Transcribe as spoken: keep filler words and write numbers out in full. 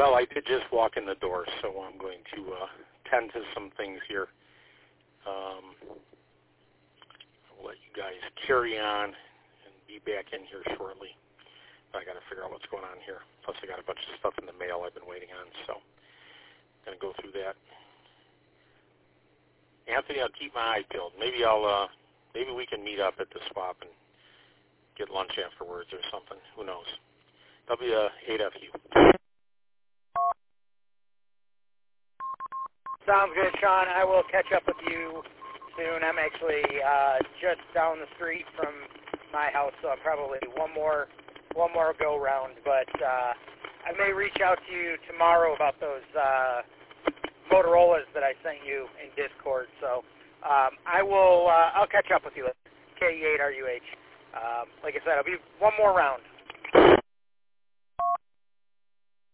Well, I did just walk in the door, so I'm going to uh, tend to some things here. Um, I'll let you guys carry on and be back in here shortly. But I got to figure out what's going on here. Plus, I got a bunch of stuff in the mail I've been waiting on, so I'm going to go through that. Anthony, I'll keep my eye peeled. Maybe I'll, uh, maybe we can meet up at the swap and get lunch afterwards or something. Who knows? W eight F U. Sounds good, Sean. I will catch up with you soon. I'm actually uh, just down the street from my house, so I'm probably one more one more go round. But uh, I may reach out to you tomorrow about those uh, Motorola's that I sent you in Discord. So um, I will. Uh, I'll catch up with you. K E eight R U H. Um, like I said, I'll be one more round.